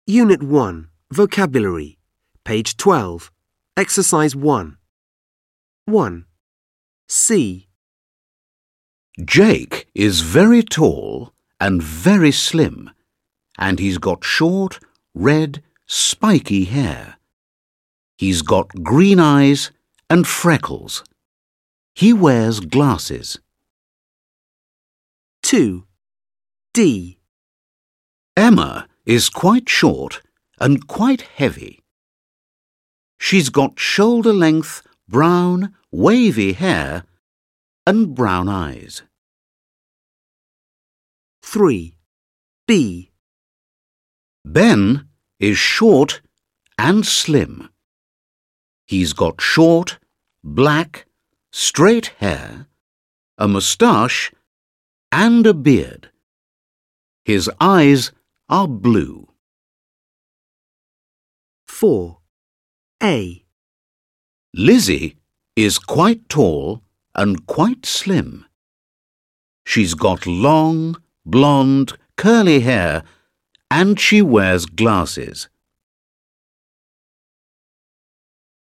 Unit 1, Vocabulary, page 12, Exercise 1. 1. C. Jake is very tall and very slim, and he's got short, red, spiky hair. He's got green eyes and freckles. He wears glasses. 2. D. Emma is quite short and quite heavy. She's got shoulder-length, brown, wavy hair and brown eyes. 3. B. Ben is short and slim. He's got short, black, straight hair, a moustache and a beard. His eyes are blue. 4. A. Lizzie is quite tall and quite slim. She's got long, blonde, curly hair and she wears glasses.